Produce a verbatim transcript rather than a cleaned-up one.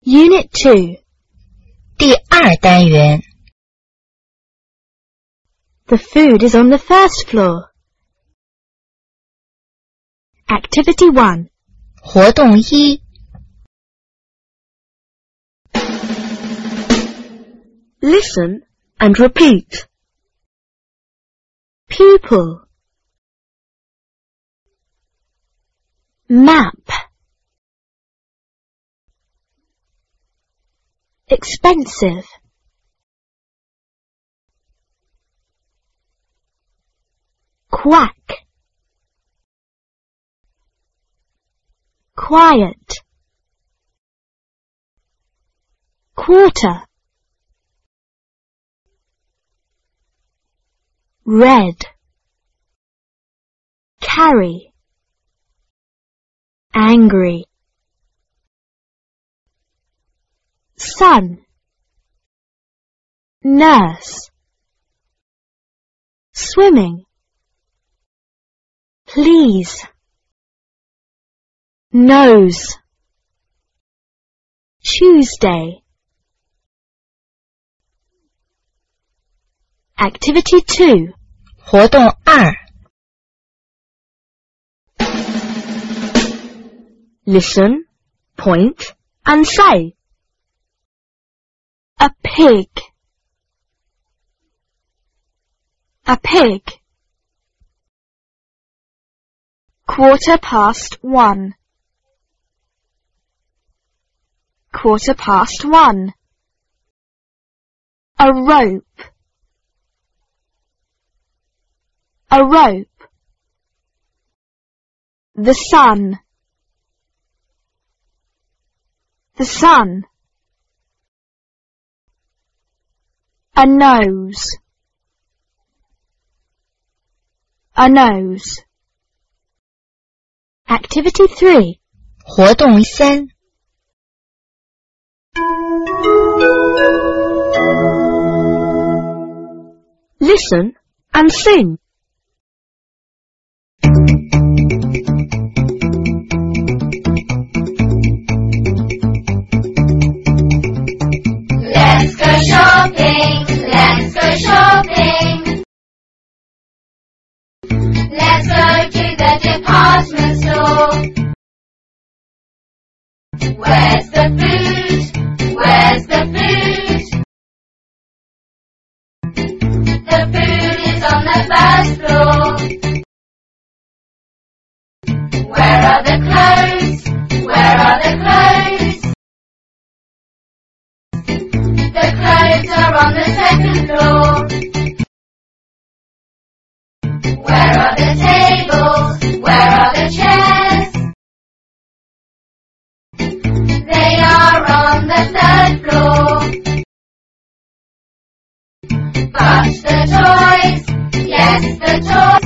Unit two. 第二单元 The food is on the first floor. Activity one. 活动一 Listen and repeat. Pupil. Map. Expensive. Quack. Quiet. Quarter. Red. Carry. Angry. Son. Nurse. Swimming. Please. Nose. Tuesday. Activity two. 活动二 Listen, point, and say. A pig. A pig. Quarter past one. Quarter past one. A rope. A rope. The sun. The sun. A nose. A nose. Activity three. 活动三 Listen and sing. Let's go shopping, let's go shopping. Let's go to the department store. Where's the food? Where's the food? The food is on the first floor. Where are the clothes? Where are the clothes? The clothes are on the second floor. Where are the tables? Where are the chairs? They are on the third floor. But the toys, yes, the toys.